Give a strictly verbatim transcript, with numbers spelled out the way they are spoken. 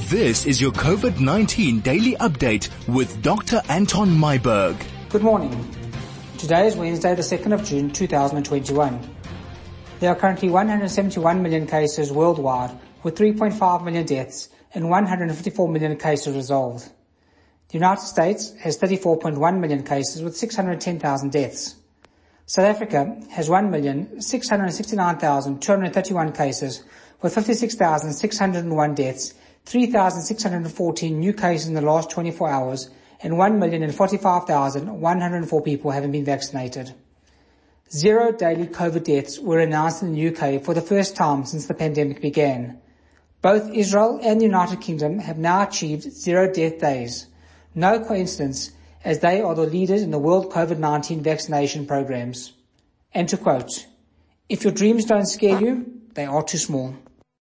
This is your COVID nineteen daily update with Doctor Anton Myburgh. Good morning. Today is Wednesday, the second of June, two thousand twenty-one. There are currently one hundred seventy-one million cases worldwide, with three point five million deaths and one hundred fifty-four million cases resolved. The United States has thirty-four point one million cases with six hundred ten thousand deaths. South Africa has one million six hundred sixty-nine thousand two hundred thirty-one cases with fifty-six thousand six hundred one deaths, three thousand six hundred fourteen new cases in the last twenty-four hours, and one million forty-five thousand one hundred four people having been vaccinated. Zero daily COVID deaths were announced in the U K for the first time since the pandemic began. Both Israel and the United Kingdom have now achieved zero death days. No coincidence, as they are the leaders in the world COVID nineteen vaccination programs. And to quote, "If your dreams don't scare you, they are too small."